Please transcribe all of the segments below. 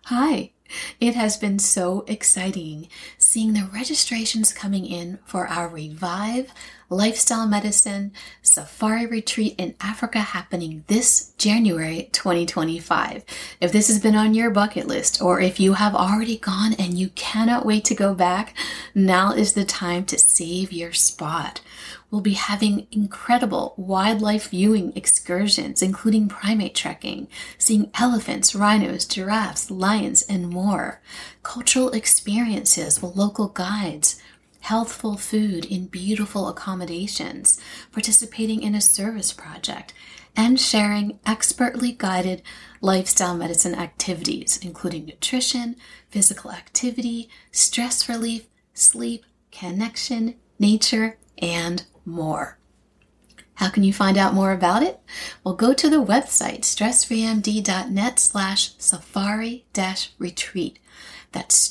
Hi. It has been so exciting seeing the registrations coming in for our Revive Lifestyle Medicine Safari Retreat in Africa happening this January 2025. If this has been on your bucket list, or if you have already gone and you cannot wait to go back, now is the time to save your spot. We'll be having incredible wildlife viewing excursions, including primate trekking, seeing elephants, rhinos, giraffes, lions, and more. Cultural experiences with local guides, healthful food in beautiful accommodations, participating in a service project, and sharing expertly guided lifestyle medicine activities, including nutrition, physical activity, stress relief, sleep, connection, nature, and more. How can you find out more about it? Well, go to the website, stressfreemd.net/safari-retreat. That's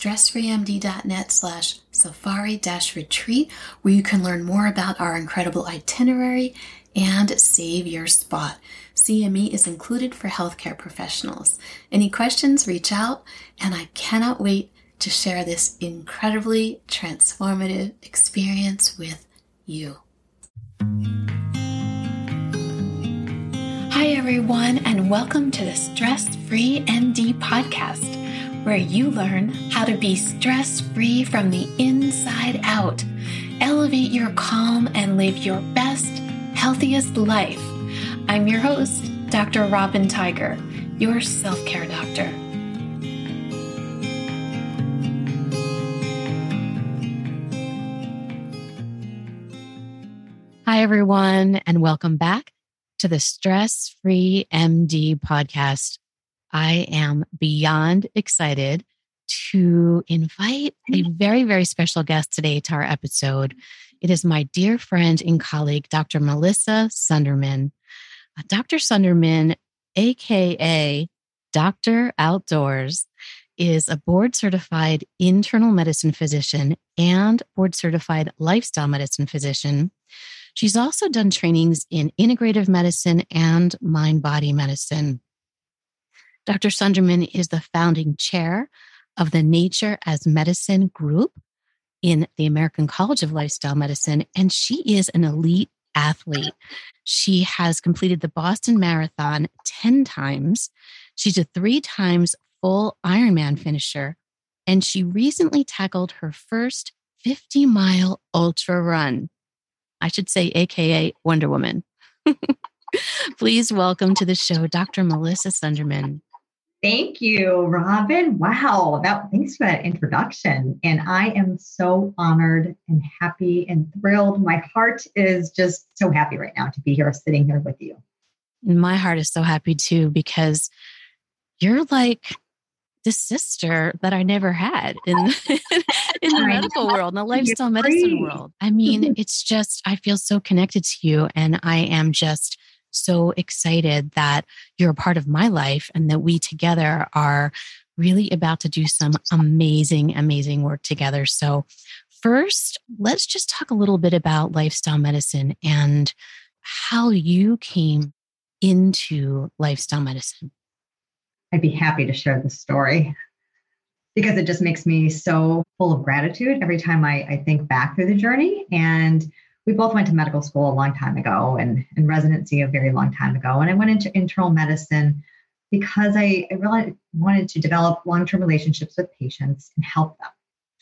stressfreemd.net/safari-retreat, where you can learn more about our incredible itinerary and save your spot. CME is included for healthcare professionals. Any questions, reach out, and I cannot wait to share this incredibly transformative experience with you. Hi, everyone, and welcome to the Stress-Free MD podcast, where you learn how to be stress-free from the inside out, elevate your calm, and live your best, healthiest life. I'm your host, Dr. Robin Tiger, your self-care doctor. Hi, everyone, and welcome back to the Stress-Free MD podcast. I am beyond excited to invite a very, very special guest today to our episode. It is my dear friend and colleague, Dr. Melissa Sunderman. Dr. Sunderman, aka Dr. Outdoors, is a board-certified internal medicine physician and board-certified lifestyle medicine physician. She's also done trainings in integrative medicine and mind-body medicine. Dr. Sunderman is the founding chair of the Nature as Medicine group in the American College of Lifestyle Medicine, and she is an elite athlete. She has completed the Boston Marathon 10 times. She's a 3 times full Ironman finisher, and she recently tackled her first 50-mile ultra run. I should say, AKA Wonder Woman. Please welcome to the show, Dr. Melissa Sunderman. Thank you, Robin. Wow. Thanks for that introduction. And I am so honored and happy and thrilled. My heart is just so happy right now to be here, sitting here with you. My heart is so happy too, because you're like the sister that I never had in the medical world, in the lifestyle medicine world. I mean, it's just, I feel so connected to you, and I am just so excited that you're a part of my life and that we together are really about to do some amazing, amazing work together. So first, let's just talk a little bit about lifestyle medicine and how you came into lifestyle medicine. I'd be happy to share this story because it just makes me so full of gratitude every time I think back through the journey. And we both went to medical school a long time ago and residency a very long time ago. And I went into internal medicine because I really wanted to develop long-term relationships with patients and help them.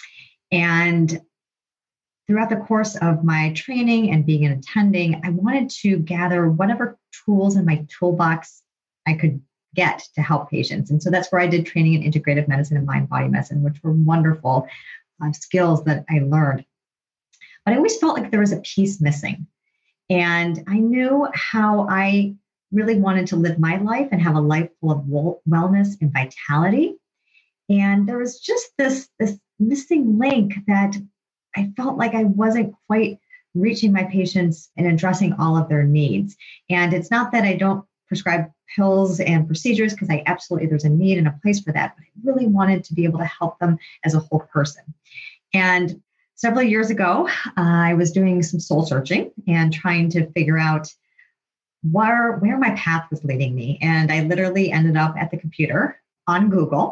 And throughout the course of my training and being an attending, I wanted to gather whatever tools in my toolbox I could get to help patients. And so that's where I did training in integrative medicine and mind-body medicine, which were wonderful skills that I learned. But I always felt like there was a piece missing. And I knew how I really wanted to live my life and have a life full of wellness and vitality. And there was just this missing link that I felt like I wasn't quite reaching my patients and addressing all of their needs. And it's not that I don't prescribe pills and procedures, because there's a need and a place for that. But I really wanted to be able to help them as a whole person. And several years ago, I was doing some soul searching and trying to figure out where my path was leading me. And I literally ended up at the computer on Google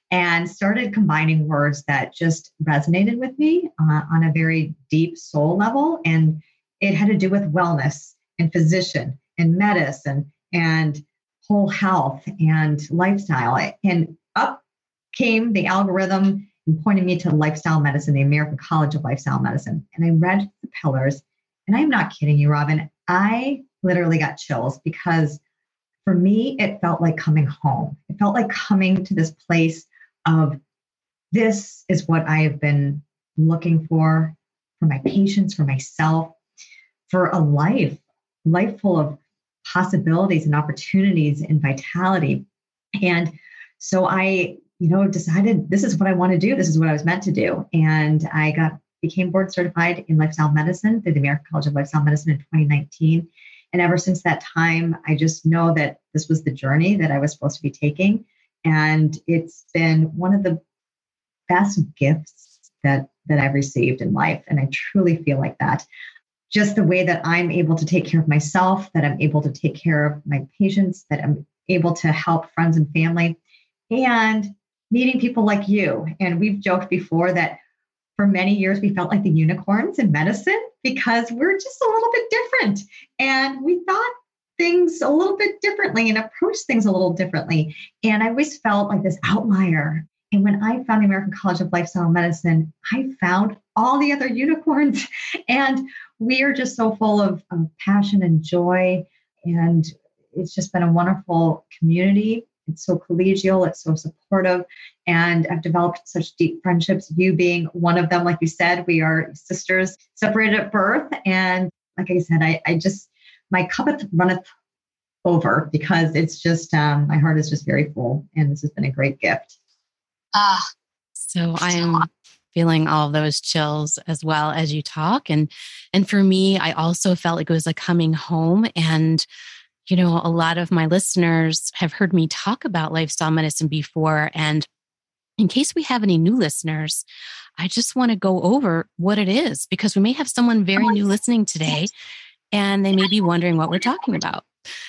and started combining words that just resonated with me on a very deep soul level. And it had to do with wellness and physician and medicine and whole health and lifestyle. And up came the algorithm and pointed me to lifestyle medicine, the American College of Lifestyle Medicine. And I read the pillars, and I'm not kidding you, Robin. I literally got chills because for me, it felt like coming home. It felt like coming to this place of this is what I have been looking for my patients, for myself, for a life full of possibilities and opportunities and vitality. And so I, decided this is what I want to do. This is what I was meant to do. And I became board certified in lifestyle medicine through the American College of Lifestyle Medicine in 2019. And ever since that time, I just know that this was the journey that I was supposed to be taking. And it's been one of the best gifts that I've received in life. And I truly feel like that. Just the way that I'm able to take care of myself, that I'm able to take care of my patients, that I'm able to help friends and family, and meeting people like you. And we've joked before that for many years, we felt like the unicorns in medicine because we're just a little bit different. And we thought things a little bit differently and approached things a little differently. And I always felt like this outlier. And when I found the American College of Lifestyle Medicine, I found all the other unicorns. And we are just so full of passion and joy. And it's just been a wonderful community. It's so collegial. It's so supportive. And I've developed such deep friendships, you being one of them. Like you said, we are sisters separated at birth. And like I said, I just, my cup runneth over because it's just, my heart is just very full. And this has been a great gift. So I'm feeling all of those chills as well as you talk. And for me, I also felt like it was like coming home. And a lot of my listeners have heard me talk about lifestyle medicine before. And in case we have any new listeners, I just want to go over what it is because we may have someone very new listening today and they may be wondering what we're talking about.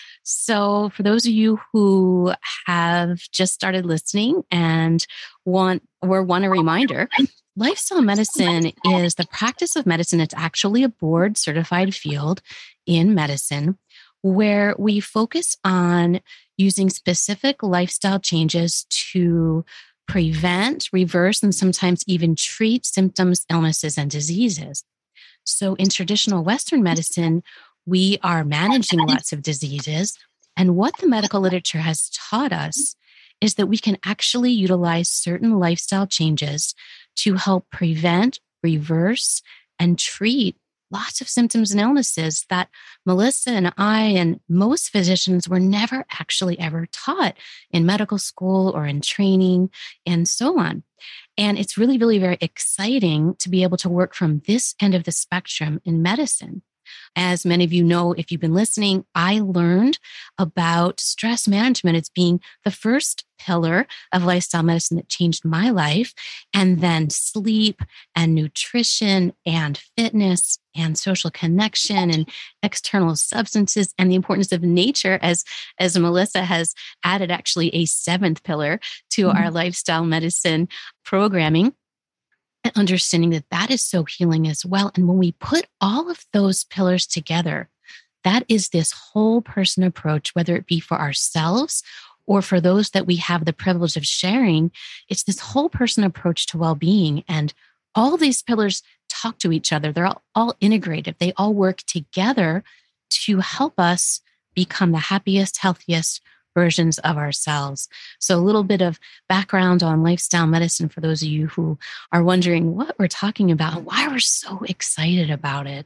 So for those of you who have just started listening and want a reminder, lifestyle medicine is the practice of medicine. It's actually a board certified field in medicine where we focus on using specific lifestyle changes to prevent, reverse, and sometimes even treat symptoms, illnesses, and diseases. So in traditional Western medicine, we are managing lots of diseases. And what the medical literature has taught us is that we can actually utilize certain lifestyle changes to help prevent, reverse, and treat lots of symptoms and illnesses that Melissa and I and most physicians were never actually ever taught in medical school or in training and so on. And it's really, really very exciting to be able to work from this end of the spectrum in medicine. As many of you know, if you've been listening, I learned about stress management as being the first pillar of lifestyle medicine that changed my life, and then sleep and nutrition and fitness and social connection and external substances and the importance of nature as Melissa has added actually a seventh pillar to our lifestyle medicine programming. And understanding that is so healing as well. And when we put all of those pillars together, that is this whole person approach, whether it be for ourselves or for those that we have the privilege of sharing. It's this whole person approach to well-being. And all these pillars talk to each other. They're all integrated. They all work together to help us become the happiest, healthiest versions of ourselves. So a little bit of background on lifestyle medicine for those of you who are wondering what we're talking about and why we're so excited about it.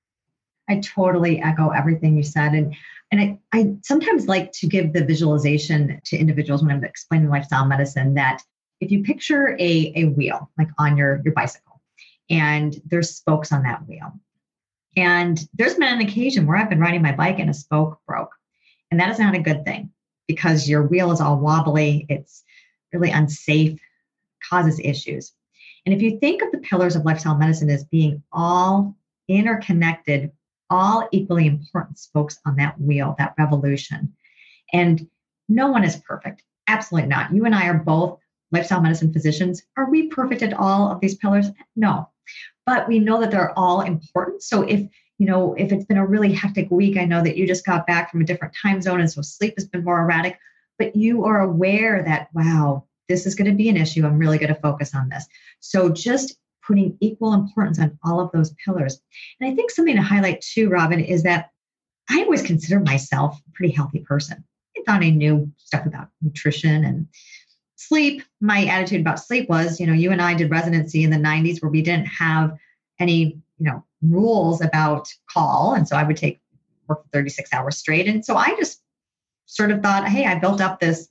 I totally echo everything you said. And I sometimes like to give the visualization to individuals when I'm explaining lifestyle medicine that if you picture a wheel, like on your bicycle, and there's spokes on that wheel. And there's been an occasion where I've been riding my bike and a spoke broke. And that is not a good thing, because your wheel is all wobbly, it's really unsafe, causes issues. And if you think of the pillars of lifestyle medicine as being all interconnected, all equally important spokes on that wheel, that revolution. And no one is perfect. Absolutely not. You and I are both lifestyle medicine physicians. Are we perfect at all of these pillars? No, but we know that they're all important. So if it's been a really hectic week, I know that you just got back from a different time zone, and so sleep has been more erratic, but you are aware that, wow, this is going to be an issue. I'm really going to focus on this. So just putting equal importance on all of those pillars. And I think something to highlight too, Robin, is that I always considered myself a pretty healthy person. I thought I knew stuff about nutrition and sleep. My attitude about sleep was, you and I did residency in the 90s where we didn't have any, rules about call. And so I would work for 36 hours straight. And so I just sort of thought, hey, I built up this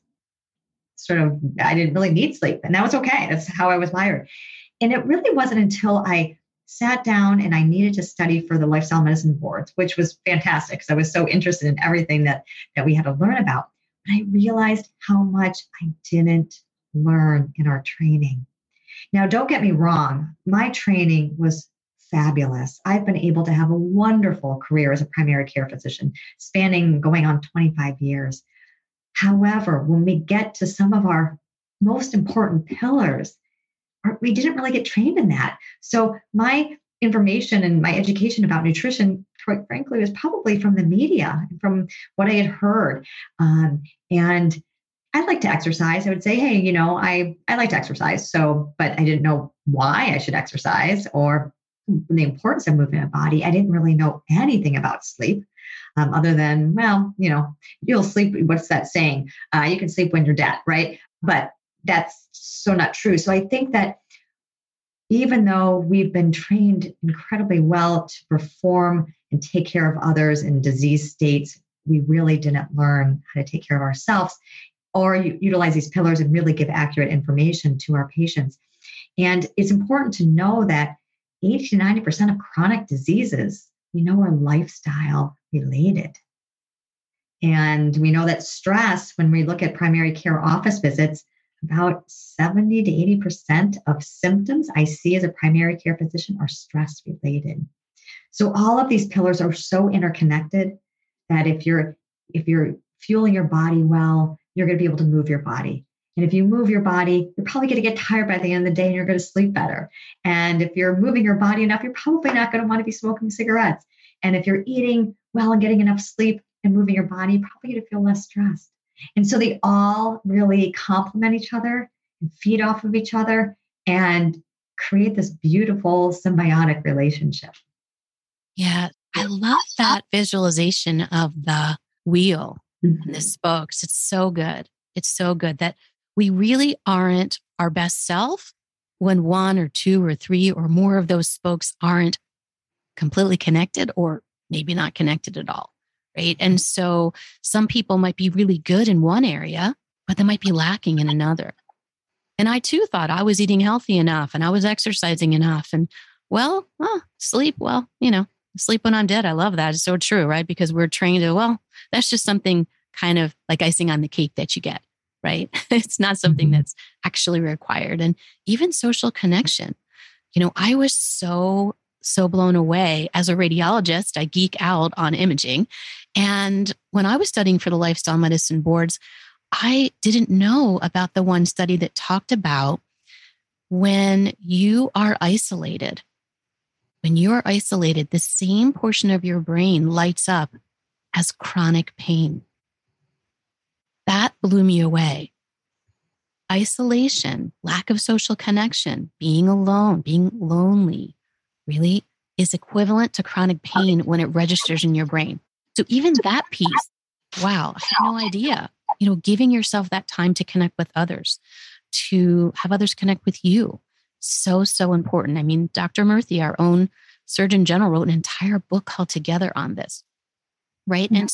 I didn't really need sleep. And that was okay. That's how I was wired. And it really wasn't until I sat down and I needed to study for the lifestyle medicine boards, which was fantastic because I was so interested in everything that we had to learn about. But I realized how much I didn't learn in our training. Now, don't get me wrong. My training was fabulous. I've been able to have a wonderful career as a primary care physician, going on 25 years. However, when we get to some of our most important pillars, we didn't really get trained in that. So my information and my education about nutrition, quite frankly, was probably from the media, from what I had heard. And I like to exercise. I would say, hey, I like to exercise. But I didn't know why I should exercise or the importance of moving my body. I didn't really know anything about sleep. Other than, you'll sleep. What's that saying? You can sleep when you're dead, right? But that's so not true. So I think that even though we've been trained incredibly well to perform and take care of others in disease states, we really didn't learn how to take care of ourselves or utilize these pillars and really give accurate information to our patients. And it's important to know that 80 to 90% of chronic diseases, are lifestyle related. And we know that stress, when we look at primary care office visits, about 70 to 80% of symptoms I see as a primary care physician are stress related. So all of these pillars are so interconnected that if you're fueling your body well, you're going to be able to move your body. And if you move your body, you're probably going to get tired by the end of the day and you're going to sleep better. And if you're moving your body enough, you're probably not going to want to be smoking cigarettes. And if you're eating well and getting enough sleep and moving your body, you're probably going to feel less stressed. And so they all really complement each other and feed off of each other and create this beautiful symbiotic relationship. Yeah, I love that visualization of the wheel and the spokes. It's so good. It's so good that we really aren't our best self when one or two or three or more of those spokes aren't completely connected or maybe not connected at all, right? And so some people might be really good in one area, but they might be lacking in another. And I too thought I was eating healthy enough and I was exercising enough. And sleep, sleep when I'm dead. I love that. It's so true, right? Because we're trained to, that's just something kind of like icing on the cake that you get, right? It's not something that's actually required. And even social connection. I was so blown away as a radiologist. I geek out on imaging. And when I was studying for the lifestyle medicine boards, I didn't know about the one study that talked about when you are isolated. When you are isolated, the same portion of your brain lights up as chronic pain. That blew me away. Isolation, lack of social connection, being alone, being lonely, really is equivalent to chronic pain when it registers in your brain. So even that piece, wow, I had no idea. Giving yourself that time to connect with others, to have others connect with you. So important. I mean, Dr. Murthy, our own Surgeon General, wrote an entire book called Together on this, right? And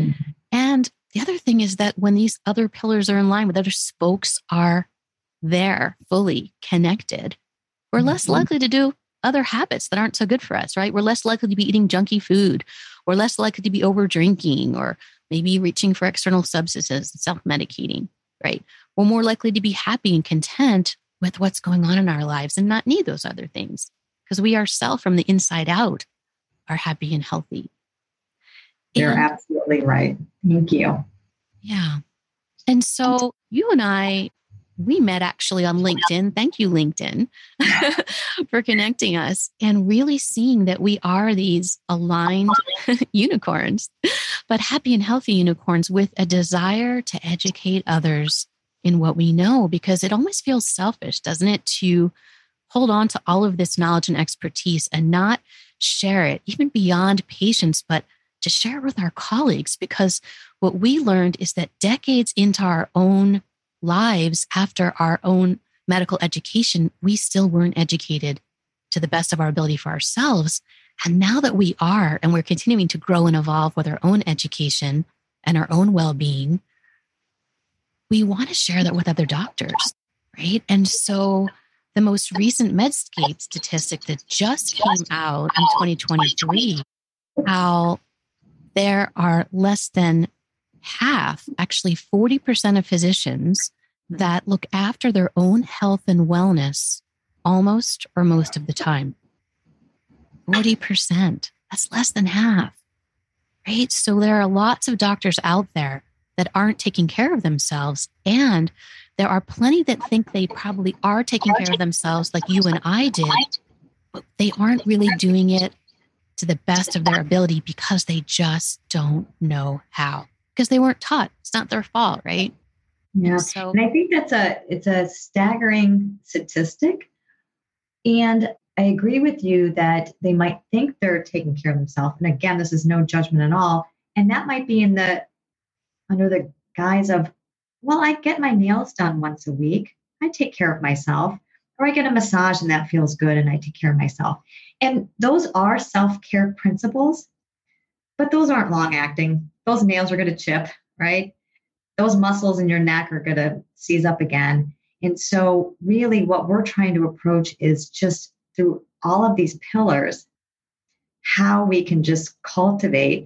the other thing is that when these other pillars are in line, with other spokes are there, fully connected, we're less likely to do other habits that aren't so good for us, right? We're less likely to be eating junky food. We're less likely to be over drinking or maybe reaching for external substances and self-medicating, right? We're more likely to be happy and content with what's going on in our lives and not need those other things because we ourselves from the inside out are happy and healthy. You're absolutely right. Thank you. Yeah. And so you and I we met actually on LinkedIn. Thank you, LinkedIn, for connecting us and really seeing that we are these aligned unicorns, but happy and healthy unicorns with a desire to educate others in what we know, because it almost feels selfish, doesn't it, to hold on to all of this knowledge and expertise and not share it, even beyond patients, but to share it with our colleagues. Because what we learned is that decades into our own lives, after our own medical education, we still weren't educated to the best of our ability for ourselves. And now that we are, and we're continuing to grow and evolve with our own education and our own well-being, we want to share that with other doctors, right? And so the most recent Medscape statistic that just came out in 2023, how there are less than half, actually 40% of physicians that look after their own health and wellness almost or most of the time. 40%. That's less than half, right? So there are lots of doctors out there that aren't taking care of themselves. And there are plenty that think they probably are taking care of themselves like you and I did, but they aren't really doing it to the best of their ability because they just don't know how, because they weren't taught. It's not their fault, right? Yeah. So, and I think it's a staggering statistic. And I agree with you that they might think they're taking care of themselves. And again, this is no judgment at all. And that might be under the guise of, well, I get my nails done once a week. I take care of myself. Or I get a massage and that feels good and I take care of myself. And those are self-care principles, but those aren't long acting. Those nails are going to chip, right? Those muscles in your neck are going to seize up again. And so really what we're trying to approach is just through all of these pillars, how we can just cultivate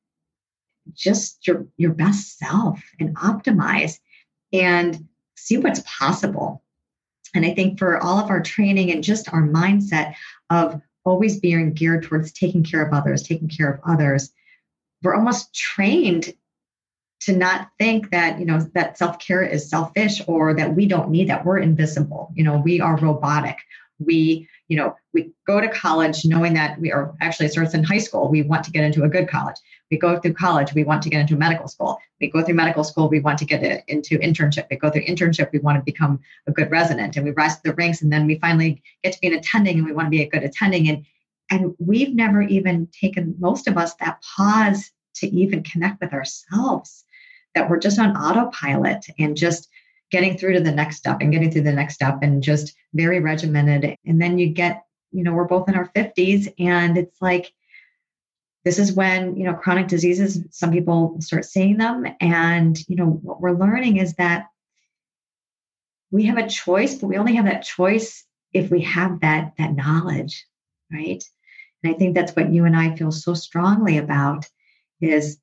just your best self and optimize and see what's possible. And I think for all of our training and just our mindset of always being geared towards taking care of others, we're almost trained to not think that, that self-care is selfish or that we don't need that. We're invisible. We are robotic. We go to college knowing that it starts in high school. We want to get into a good college. We go through college. We want to get into medical school. We go through medical school. We want to get into internship. We go through internship. We want to become a good resident, and we rise to the ranks. And then we finally get to be an attending, and we want to be a good attending. And we've never even taken, most of us, that pause to even connect with ourselves, that we're just on autopilot and just getting through to the next step and getting through the next step and just very regimented. And then you get, we're both in our 50s, and it's like, this is when, chronic diseases, some people start seeing them. And, what we're learning is that we have a choice, but we only have that choice if we have that knowledge, right? And I think that's what you and I feel so strongly about is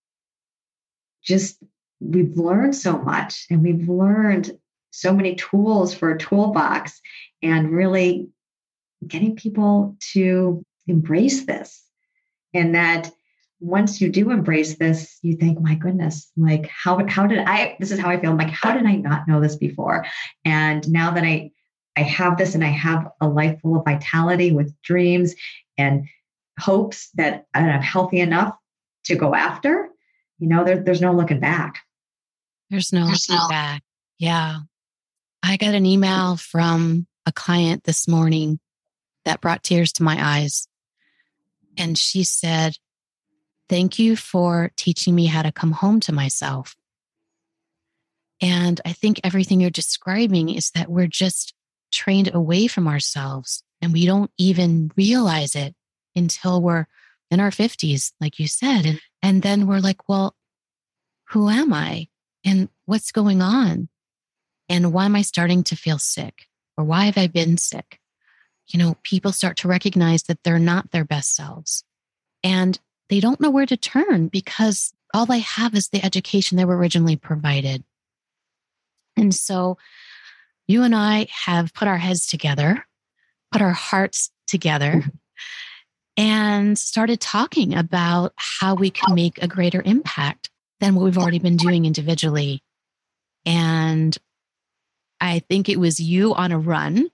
just, we've learned so much, and we've learned so many tools for a toolbox, and really getting people to embrace this. And that once you do embrace this, you think, my goodness, like how did I, this is how I feel. I'm like, how did I not know this before? And now that I have this, and I have a life full of vitality with dreams and hopes that I'm healthy enough to go after, there's no looking back. There's no looking back. Yeah. I got an email from a client this morning that brought tears to my eyes. And she said, "Thank you for teaching me how to come home to myself." And I think everything you're describing is that we're just trained away from ourselves, and we don't even realize it until we're in our 50s, like you said. And then we're like, well, who am I? And what's going on? And why am I starting to feel sick? Or why have I been sick? People start to recognize that they're not their best selves, and they don't know where to turn because all they have is the education they were originally provided. And so you and I have put our heads together, put our hearts together, and started talking about how we can make a greater impact than what we've already been doing individually. And I think it was you on a run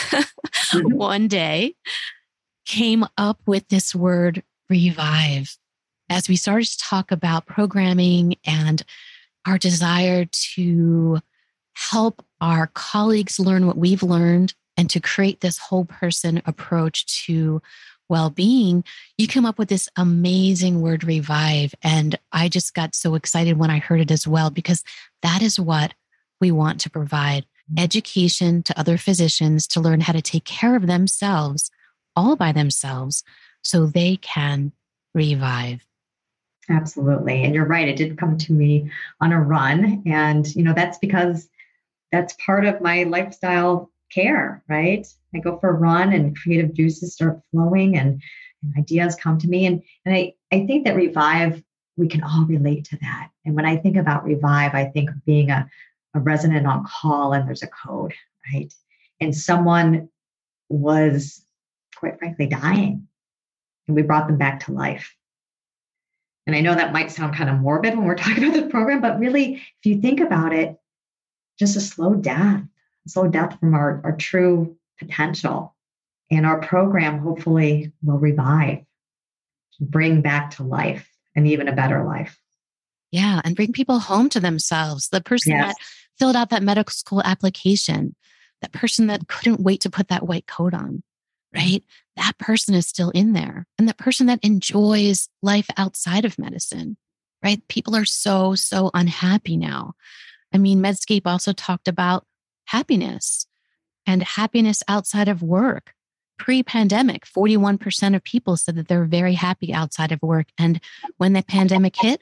one day came up with this word revive. As we started to talk about programming and our desire to help our colleagues learn what we've learned and to create this whole person approach to well-being, you come up with this amazing word revive. And I just got so excited when I heard it as well, because that is what we want to provide: education to other physicians to learn how to take care of themselves all by themselves so they can revive. Absolutely. And you're right. It did come to me on a run. And, that's because that's part of my lifestyle care, right? I go for a run and creative juices start flowing and ideas come to me. And I think that revive, we can all relate to that. And when I think about revive, I think of being a resident on call and there's a code, right? And someone was, quite frankly, dying. And we brought them back to life. And I know that might sound kind of morbid when we're talking about the program, but really, if you think about it, just a slow death from our true potential. And our program hopefully will revive, bring back to life and even a better life. Yeah. And bring people home to themselves. The person that filled out that medical school application, that person that couldn't wait to put that white coat on, right? That person is still in there. And the person that enjoys life outside of medicine, right? People are so unhappy now. I mean, Medscape also talked about happiness and happiness outside of work. Pre-pandemic, 41% of people said that they're very happy outside of work. And when the pandemic hit,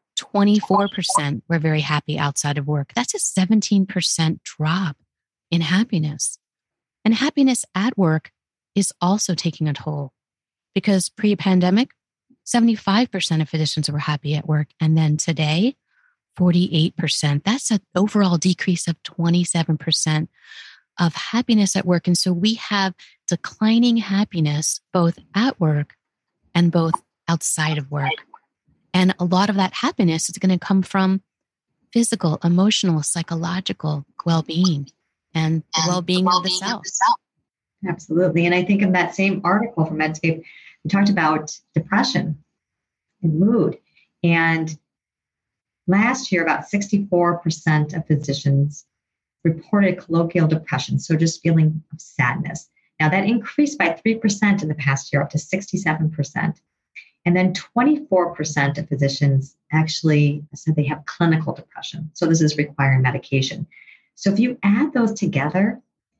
24% were very happy outside of work. That's a 17% drop in happiness. And happiness at work is also taking a toll, because pre-pandemic, 75% of physicians were happy at work. And then today, 48%. That's an overall decrease of 27% of happiness at work. And so we have declining happiness both at work and both outside of work. And a lot of that happiness is going to come from physical, emotional, psychological well-being and the well-being of the self. Absolutely. And I think in that same article from Medscape, we talked about depression and mood. And last year, about 64% of physicians reported colloquial depression, so just feeling of sadness. Now, that increased by 3% in the past year, up to 67%. And then 24% of physicians actually said they have clinical depression. So this is requiring medication. So if you add those together,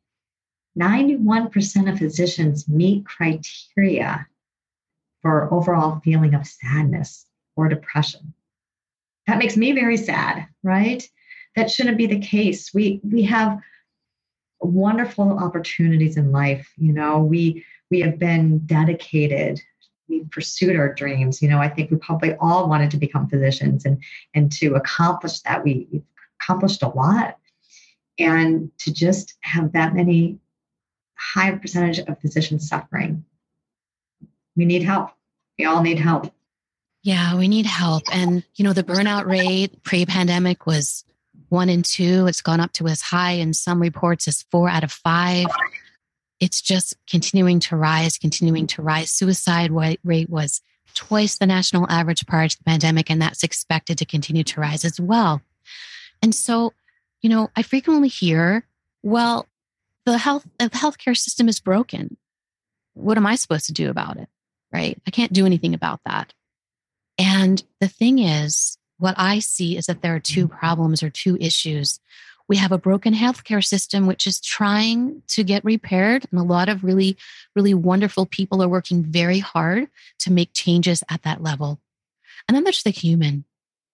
91% of physicians meet criteria for overall feeling of sadness or depression. That makes me very sad, right? That shouldn't be the case. We have wonderful opportunities in life. We have been dedicated. We pursued our dreams. I think we probably all wanted to become physicians, and to accomplish that, we've accomplished a lot. And to just have that many high percentage of physicians suffering, we need help. We all need help. Yeah, we need help. And, the burnout rate pre-pandemic was 1 in 2. It's gone up to as high in some reports as 4 out of 5. It's just continuing to rise. Suicide rate was twice the national average prior to the pandemic, and that's expected to continue to rise as well. And so, I frequently hear, well, the healthcare system is broken. What am I supposed to do about it? Right? I can't do anything about that. And the thing is, what I see is that there are 2 problems or 2 issues. We have a broken healthcare system, which is trying to get repaired. And a lot of really, really wonderful people are working very hard to make changes at that level. And then there's the human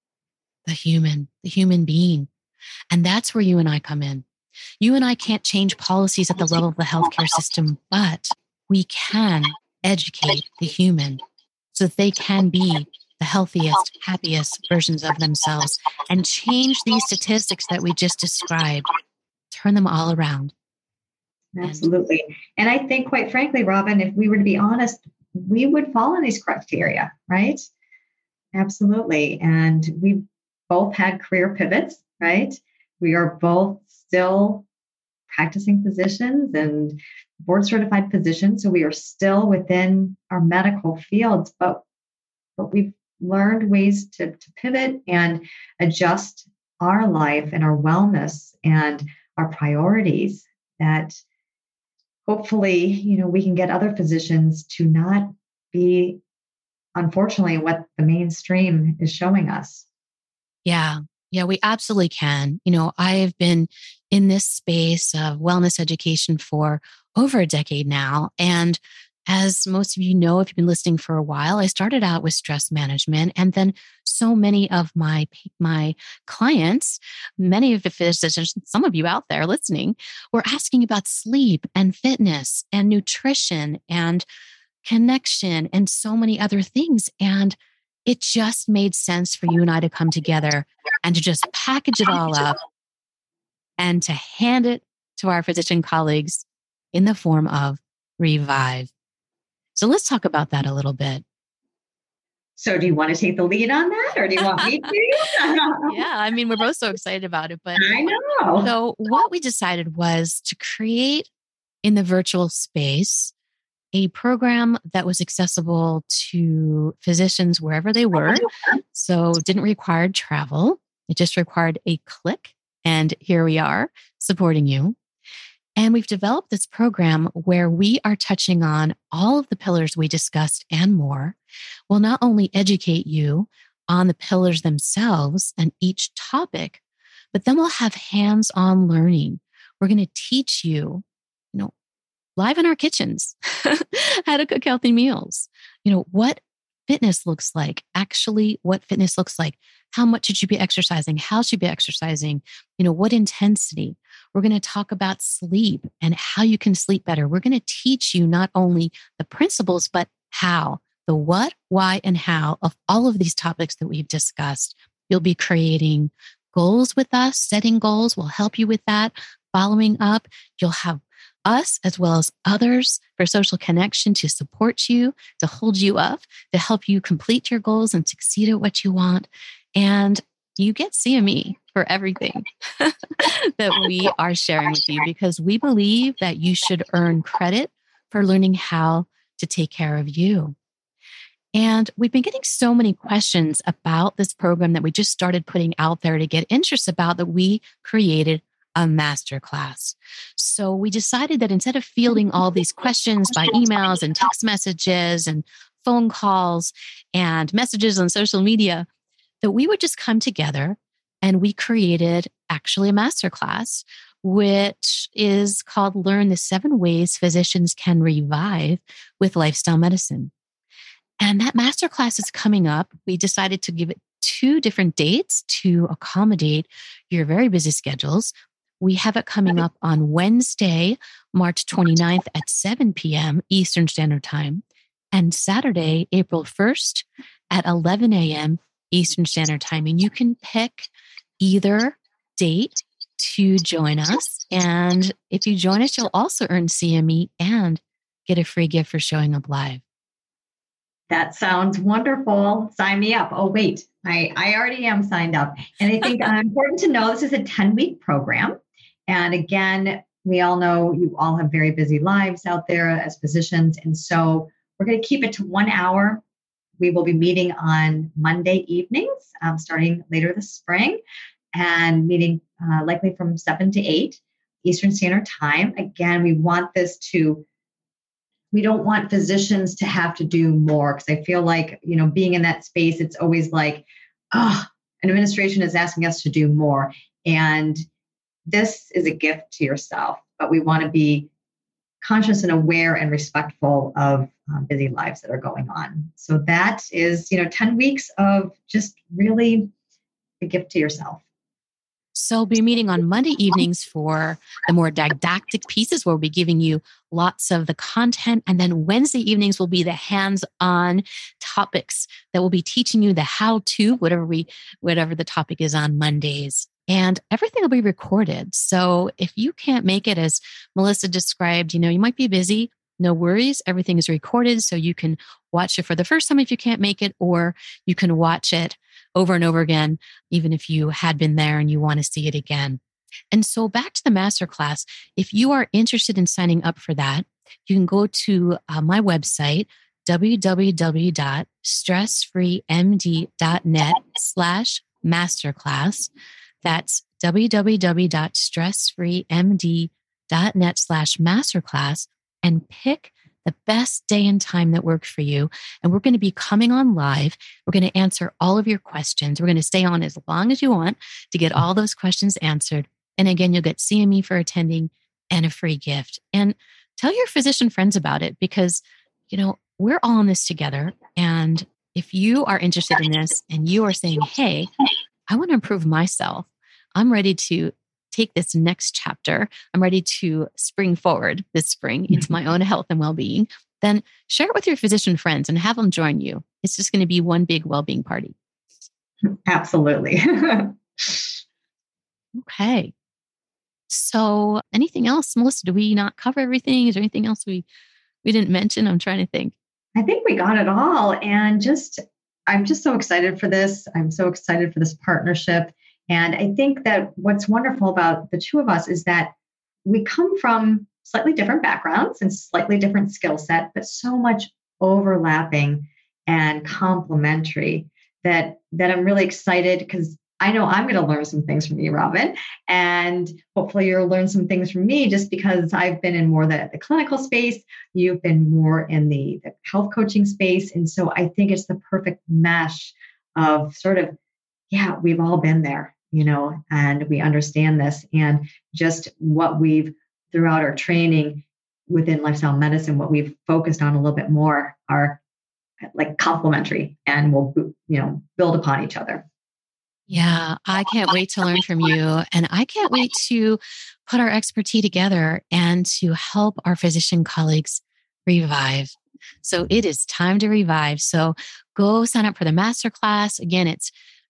being. And that's where you and I come in. You and I can't change policies at the level of the healthcare system, but we can educate the human so that they can be the healthiest, happiest versions of themselves and change these statistics that we just described, turn them all around. Absolutely. And I think, quite frankly, Robin, if we were to be honest, we would fall in these criteria, right? Absolutely. And we both had career pivots, right? We are both still practicing physicians and board certified physicians. So we are still within our medical fields, but we've learned ways to pivot and adjust our life and our wellness and our priorities that hopefully, we can get other physicians to not be, unfortunately, what the mainstream is showing us. Yeah. Yeah, we absolutely can. I've been in this space of wellness education for over a decade now. And as most of you know, if you've been listening for a while, I started out with stress management. And then so many of my clients, many of the physicians, some of you out there listening, were asking about sleep and fitness and nutrition and connection and so many other things. And it just made sense for you and I to come together and to just package it all up and to hand it to our physician colleagues in the form of Revive. So let's talk about that a little bit. So do you want to take the lead on that, or do you want me to? Yeah, we're both so excited about it. But I know. So what we decided was to create in the virtual space a program that was accessible to physicians wherever they were. So it didn't require travel. It just required a click. And here we are supporting you. And we've developed this program where we are touching on all of the pillars we discussed and more. We'll not only educate you on the pillars themselves and each topic, but then we'll have hands-on learning. We're going to teach you, live in our kitchens, how to cook healthy meals, what fitness looks like, actually what fitness looks like. How much should you be exercising? How should you be exercising? What intensity? We're going to talk about sleep and how you can sleep better. We're going to teach you not only the principles, but how, the what, why, and how of all of these topics that we've discussed. You'll be creating goals with us. Setting goals will help you with that. Following up, you'll have us as well as others for social connection to support you, to hold you up, to help you complete your goals and succeed at what you want. And you get CME for everything that we are sharing with you, because we believe that you should earn credit for learning how to take care of you. And we've been getting so many questions about this program that we just started putting out there to get interest about, that we created a masterclass. So we decided that instead of fielding all these questions by emails and text messages and phone calls and messages on social media, that we would just come together, and we created actually a masterclass, which is called Learn the 7 Ways Physicians Can Revive with Lifestyle Medicine. And that masterclass is coming up. We decided to give it 2 different dates to accommodate your very busy schedules. We have it coming up on Wednesday, March 29th at 7 p.m. Eastern Standard Time, and Saturday, April 1st at 11 a.m. Eastern Standard Time. And you can pick either date to join us. And if you join us, you'll also earn CME and get a free gift for showing up live. That sounds wonderful. Sign me up. Oh, wait, I already am signed up. And I think important to know, this is a 10-week program. And again, we all know you all have very busy lives out there as physicians. And so we're going to keep it to 1 hour. We will be meeting on Monday evenings, starting later this spring, and meeting likely from 7 to 8 Eastern Standard Time. Again, we don't want physicians to have to do more, because I feel like, being in that space, it's always like, an administration is asking us to do more. And this is a gift to yourself, but we want to be conscious and aware and respectful of busy lives that are going on. So that is, 10 weeks of just really a gift to yourself. So we'll be meeting on Monday evenings for the more didactic pieces, where we'll be giving you lots of the content. And then Wednesday evenings will be the hands-on topics that will be teaching you the how-to, whatever the topic is on Mondays. And everything will be recorded. So if you can't make it, as Melissa described, you might be busy. No worries. Everything is recorded. So you can watch it for the first time if you can't make it, or you can watch it over and over again, even if you had been there and you want to see it again. And so back to the masterclass, if you are interested in signing up for that, you can go to my website, www.stressfreemd.net/masterclass. That's www.stressfreemd.net/masterclass, and pick the best day and time that work for you. And we're going to be coming on live. We're going to answer all of your questions. We're going to stay on as long as you want to get all those questions answered. And again, you'll get CME for attending and a free gift. And tell your physician friends about it, because, we're all in this together. And if you are interested in this and you are saying, hey, I want to improve myself, I'm ready to take this next chapter, I'm ready to spring forward this spring into my own health and well-being, then share it with your physician friends and have them join you. It's just going to be one big well-being party. Absolutely. Okay. So anything else, Melissa? Do we not cover everything? Is there anything else we didn't mention? I'm trying to think. I think we got it all. And I'm just so excited for this. I'm so excited for this partnership. And I think that what's wonderful about the two of us is that we come from slightly different backgrounds and slightly different skill set, but so much overlapping and complementary that I'm really excited, because I know I'm going to learn some things from you, Robin, and hopefully you'll learn some things from me, just because I've been in more the clinical space. You've been more in the health coaching space. And so I think it's the perfect mesh of sort of, we've all been there, and we understand this, and just what we've throughout our training within lifestyle medicine, what we've focused on a little bit more are like complementary, and we'll, build upon each other. Yeah, I can't wait to learn from you. And I can't wait to put our expertise together and to help our physician colleagues revive. So it is time to revive. So go sign up for the masterclass. Again, it's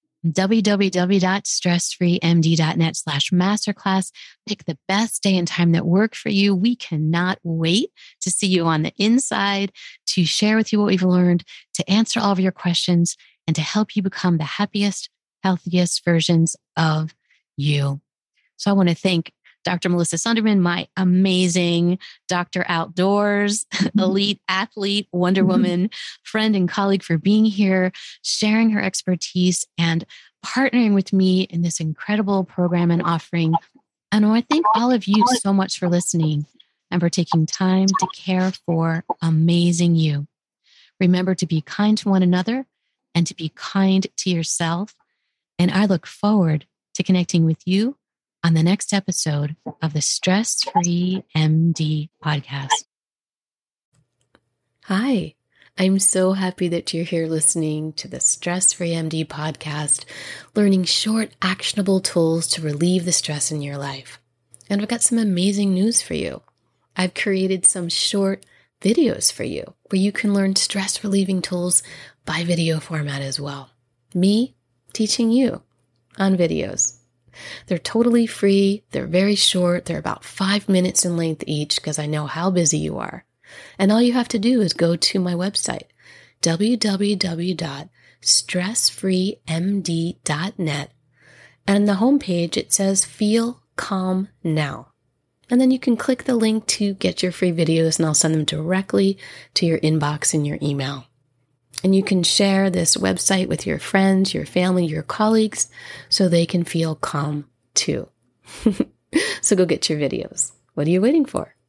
www.stressfreemd.net/masterclass. Pick the best day and time that work for you. We cannot wait to see you on the inside, to share with you what we've learned, to answer all of your questions, and to help you become the happiest, healthiest versions of you. So I want to thank Dr. Melissa Sunderman, my amazing Dr. Outdoors, elite athlete, Wonder Woman, friend and colleague, for being here, sharing her expertise and partnering with me in this incredible program and offering. And I want to thank all of you so much for listening and for taking time to care for amazing you. Remember to be kind to one another and to be kind to yourself. And I look forward to connecting with you on the next episode of the Stress Free MD podcast. Hi, I'm so happy that you're here listening to the Stress Free MD podcast, learning short, actionable tools to relieve the stress in your life. And I've got some amazing news for you. I've created some short videos for you where you can learn stress relieving tools by video format as well. Me teaching you on videos. They're totally free. They're very short. They're about 5 minutes in length each, because I know how busy you are. And all you have to do is go to my website, www.stressfreemd.net. And on the homepage, it says Feel Calm Now. And then you can click the link to get your free videos, and I'll send them directly to your inbox in your email. And you can share this website with your friends, your family, your colleagues, so they can feel calm too. So go get your videos. What are you waiting for?